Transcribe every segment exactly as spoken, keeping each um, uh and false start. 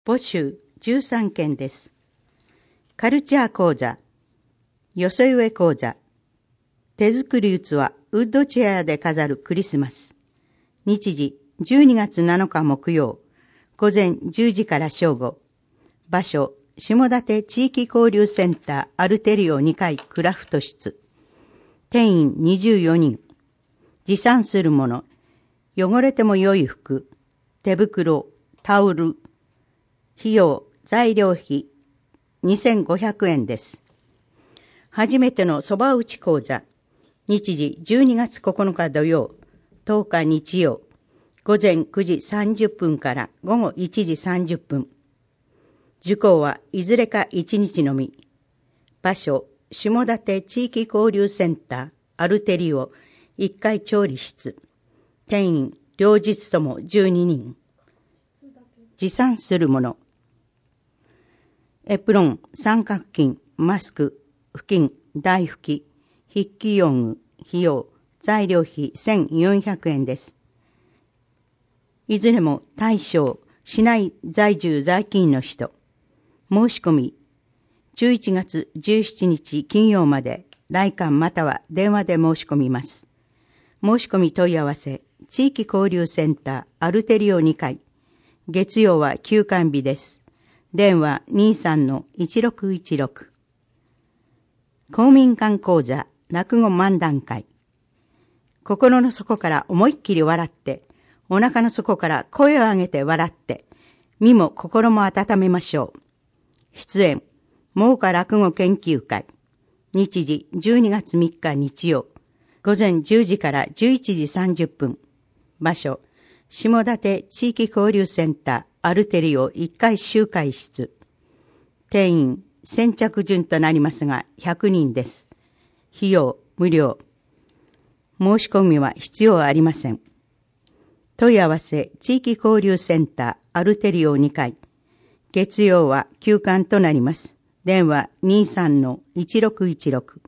募集じゅうさんけんです。カルチャー講座、よそ植え講座、手作り器ウッドチェアで飾るクリスマス。日時じゅうにがつなのか木曜、午前じゅうじから正午。場所、下館地域交流センターアルテリオにかいクラフト室。定員にじゅうよにん。持参するもの、汚れても良い服、手袋、タオル、費用、材料費にせんごひゃくえんです。初めてのそば打ち講座。日時じゅうにがつここのか土曜、とおか日曜、午前くじさんじゅっぷんから午後いちじさんじゅっぷん。受講はいずれかいちにちのみ。場所、下館地域交流センターアルテリオいっかい調理室。定員両日ともじゅうににん。持参するもの、エプロン、三角巾、マスク、布巾、台拭き、筆記用具、費用、材料費せんよんひゃくえんです。いずれも対象、市内在住在勤の人。申し込み、じゅういちがつじゅうしちにち金曜まで、来館または電話で申し込みます。申し込み問い合わせ、地域交流センターアルテリオにかい。月曜は休館日です。電話 にじゅうさんのいちろくいちろく。公民館講座落語漫談会。心の底から思いっきり笑って、お腹の底から声を上げて笑って、身も心も温めましょう。出演、真岡落語研究会。日時じゅうにがつみっか日曜、午前じゅうじからじゅういちじさんじゅっぷん。場所、下館地域交流センターアルテリオいっかい集会室。定員先着順となりますがひゃくにんです。費用無料。申し込みは必要ありません。問い合わせ地域交流センターアルテリオにかい。月曜は休館となります。電話 にじゅうさんのいちろくいちろく。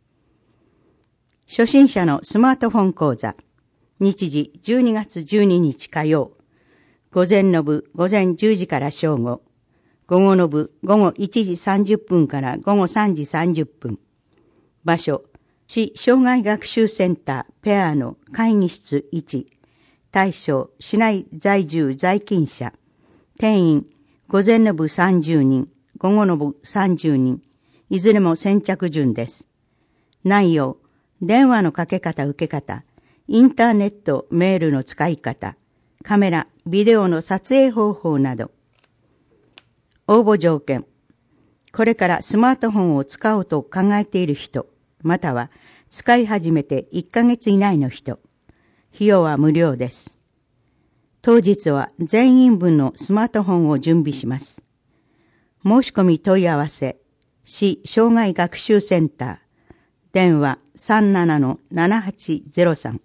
初心者のスマートフォン講座。日時じゅうにがつじゅうににち火曜。午前の部午前じゅうじから正午。午後の部午後いちじさんじゅっぷんから午後さんじさんじゅっぷん。場所、市障害学習センターペアの会議室いち。対象、市内在住在勤者。定員、午前の部さんじゅうにん、午後の部さんじゅうにん。いずれも先着順です。内容、電話のかけ方受け方、インターネット、メールの使い方、カメラ、ビデオの撮影方法など。応募条件。これからスマートフォンを使おうと考えている人、または使い始めていっかげつ以内の人。費用は無料です。当日は全員分のスマートフォンを準備します。申し込み問い合わせ、市障害学習センター、電話 さんじゅうななのななはちゼロさん。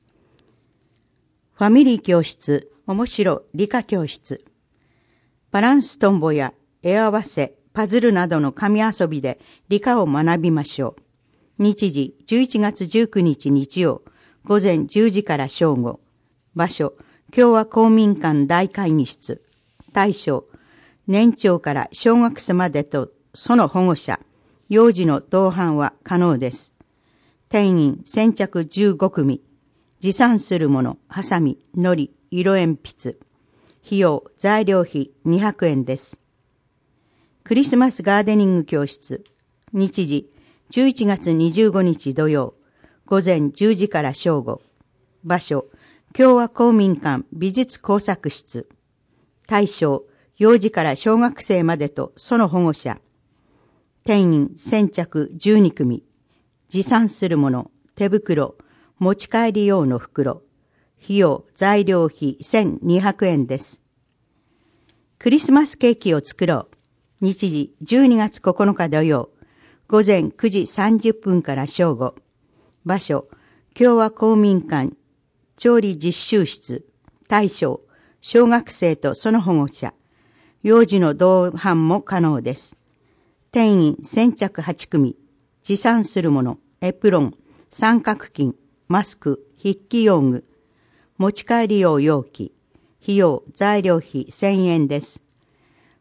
ファミリー教室、面白理科教室。バランストンボや絵合わせ、パズルなどの紙遊びで理科を学びましょう。日時じゅういちがつじゅうくにち日曜、午前じゅうじから正午。場所、共和公民館大会議室。対象、年長から小学生までとその保護者。幼児の同伴は可能です。定員先着じゅうごくみ。持参するもの、ハサミ、のり、色鉛筆。費用、材料費にひゃくえんです。クリスマスガーデニング教室。日時、じゅういちがつにじゅうごにち土曜、午前じゅうじから正午。場所、共和公民館美術工作室。対象、幼児から小学生までとその保護者。定員先着じゅうにくみ。持参するもの、手袋、持ち帰り用の袋。費用、材料費せんにひゃくえんです。クリスマスケーキを作ろう。日時じゅうにがつここのか土曜、午前くじさんじゅっぷんから正午。場所、共和公民館調理実習室。対象、小学生とその保護者。幼児の同伴も可能です。定員先着はちくみ。持参するもの、エプロン、三角巾、マスク、筆記用具。持ち帰り用容器。費用、材料費せんえんです。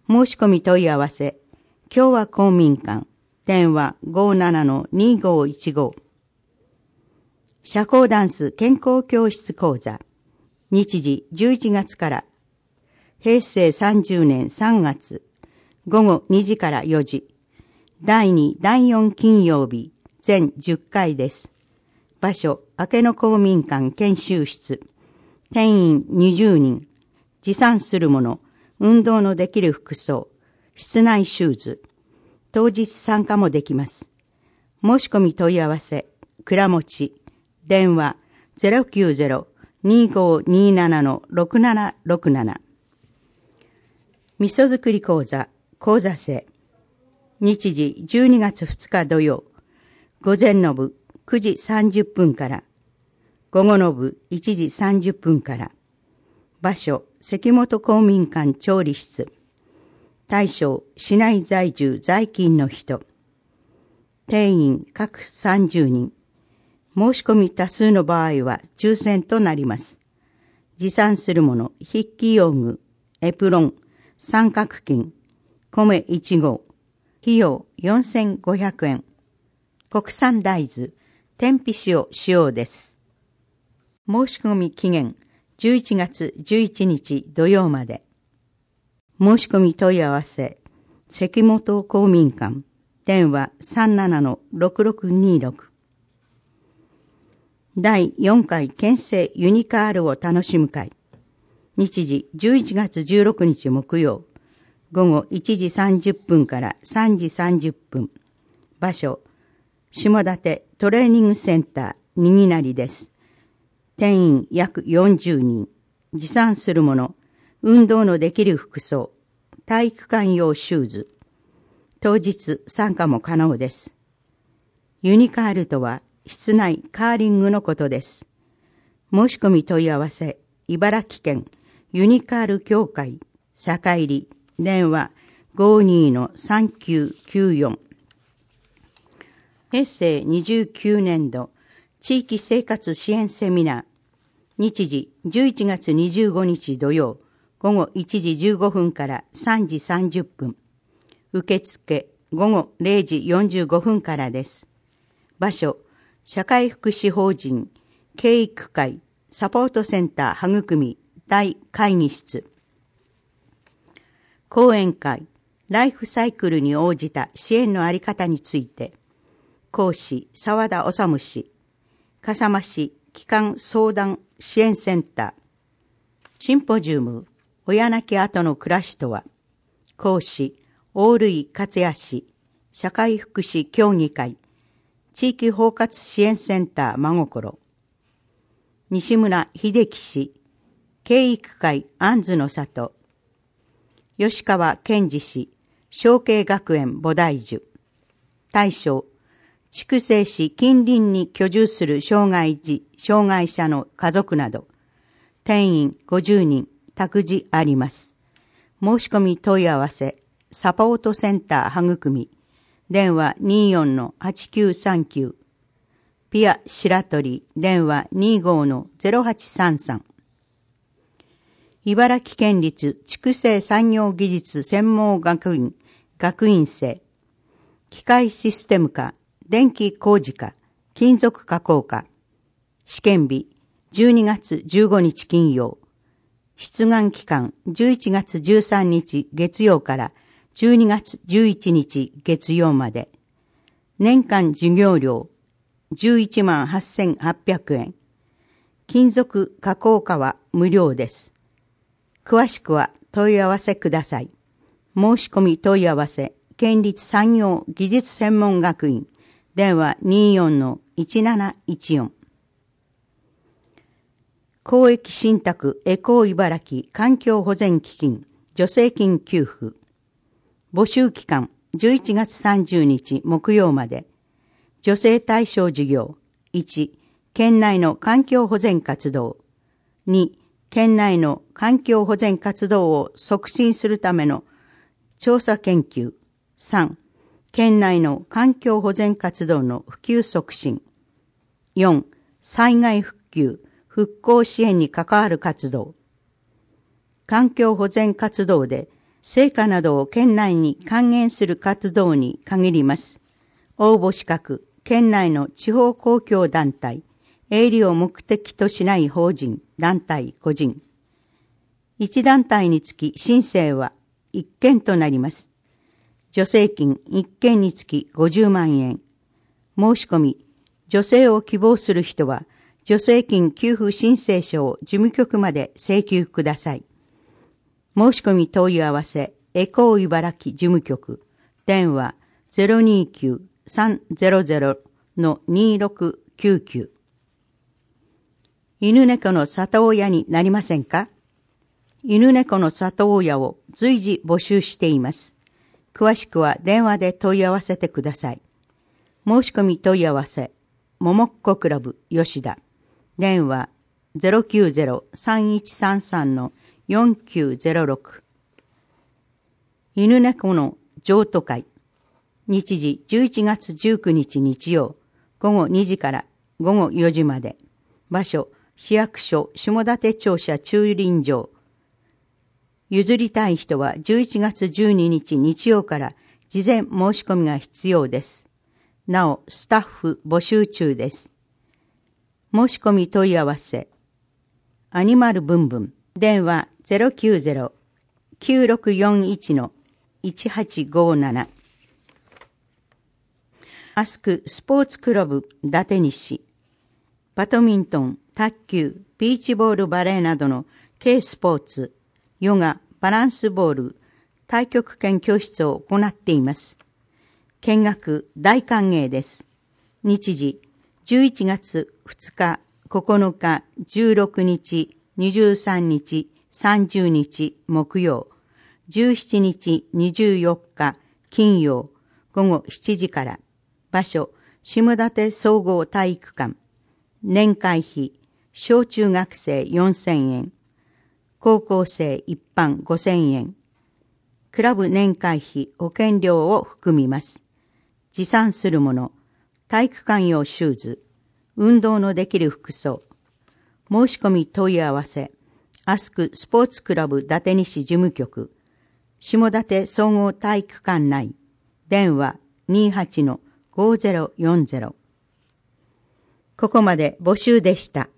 申し込み問い合わせ、共和公民館、電話 ごーななのにーごーいちご。社交ダンス健康教室講座、日時じゅういちがつからへいせいさんじゅうねんさんがつ、ごごにじからよじ、だいに、だいよん金曜日、全じゅっかいです。場所、明野公民館研修室。定員にじゅうにん。持参するもの、運動のできる服装、室内シューズ。当日参加もできます。申し込み問い合わせ、倉持。電話 ゼロきゅうゼロ にーごーにーなな ろくななろくなな。味噌作り講座、講座生。日時じゅうにがつふつか土曜。午前の部くじさんじゅっぷんから。午後の部いちじさんじゅっぷんから。場所、関本公民館調理室。対象、市内在住在勤の人。定員各さんじゅうにん。申し込み多数の場合は抽選となります。持参するもの、筆記用具、エプロン、三角巾、米いちごう。費用よんせんごひゃくえん。国産大豆、天日塩使用です。申し込み期限、じゅういちがつじゅういちにち土曜まで。申し込み問い合わせ、関本公民館、電話 さんななのろくろくにーろく。だいよんかい県政ユニカールを楽しむ会。日時じゅういちがつじゅうろくにち木曜。午後いちじさんじゅっぷんからさんじさんじゅっぷん。場所、下館トレーニングセンターにぎなりです。定員約よんじゅうにん。持参するもの、運動のできる服装、体育館用シューズ。当日参加も可能です。ユニカールとは室内カーリングのことです。申し込み問い合わせ、茨城県ユニカール協会、坂入、電話 ごーにーのさんきゅうきゅうよん。へいせいにじゅうきゅうねんど地域生活支援セミナー。日時じゅういちがつにじゅうごにち土曜。午後いちじじゅうごふんからさんじさんじゅっぷん。受付午後れいじよんじゅうごふんからです。場所、社会福祉法人教育会サポートセンターはぐくみ大会議室。講演会、ライフサイクルに応じた支援のあり方について。講師、沢田治氏。笠間市帰還相談支援センター。シンポジウム、親亡き後の暮らしとは。講師、大類勝也氏。社会福祉協議会。地域包括支援センター真心。西村秀樹氏。教育会安図の里。吉川健二氏。承継学園菩提樹。対象、筑西市近隣に居住する障害児、障害者の家族など、定員ごじゅうにん、託児あります。申し込み問い合わせ、サポートセンターはぐくみ、電話 にーよんのはちきゅうさんきゅう、ピア白鳥、電話 にーごーのゼロはちさんさん。茨城県立筑西産業技術専門学院学院生、機械システム科、電気工事科、金属加工科。試験日じゅうにがつじゅうごにち金曜。出願期間じゅういちがつじゅうさんにち月曜からじゅうにがつじゅういちにち月曜まで。年間授業料じゅういちまんはっせんはっぴゃくえん。金属加工科は無料です。詳しくは問い合わせください。申し込み問い合わせ、県立産業技術専門学院、電話 にーよんのいちなないちよん。公益信託エコー茨城環境保全基金助成金給付。募集期間じゅういちがつさんじゅうにち木曜まで。助成対象事業いち、県内の環境保全活動。に、県内の環境保全活動を促進するための調査研究。さん、県内の環境保全活動の普及促進。よん、災害復旧、復興支援に関わる活動。環境保全活動で成果などを県内に還元する活動に限ります。応募資格、県内の地方公共団体、営利を目的としない法人、団体、個人。一団体につき申請は一件となります。助成金一件につきごじゅうまんえん。申し込み、助成を希望する人は、助成金給付申請書を事務局まで請求ください。申し込み問い合わせ、エコー茨城事務局、電話 ゼロにきゅう さんゼロゼロ にろくきゅうきゅう。犬猫の里親になりませんか？犬猫の里親を随時募集しています。詳しくは電話で問い合わせてください。申し込み問い合わせ、ももっこクラブ吉田。電話 ゼロきゅうゼロ さんいちさんさん よんきゅうゼロろく。犬猫の譲渡会。日時じゅういちがつじゅうくにち日曜、ごごにじからごごよじまで。場所、市役所下館庁舎駐輪場。譲りたい人はじゅういちがつじゅうににち日曜から事前申し込みが必要です。なお、スタッフ募集中です。申し込み問い合わせ。アニマルブンブン。電話 ゼロきゅうゼロ きゅうろくよんいち いちはちごなな。アスクスポーツクラブ伊達西。バドミントン、卓球、ビーチボールバレーなどの軽スポーツ、ヨガ、バランスボール、太極拳教室を行っています。見学大歓迎です。日時、じゅういちがつふつか、ここのか、じゅうろくにち、にじゅうさんにち、さんじゅうにち木曜、じゅうしちにち、にじゅうよっか金曜、ごごしちじから。場所、下館総合体育館。年会費、小中学生よんせんえん。高校生一般ごせんえん。クラブ年会費保険料を含みます。持参するもの、体育館用シューズ、運動のできる服装。申し込み問い合わせ、アスクスポーツクラブ伊達西事務局、下館総合体育館内、電話 にじゅうはち ごゼロよんゼロ。ここまで募集でした。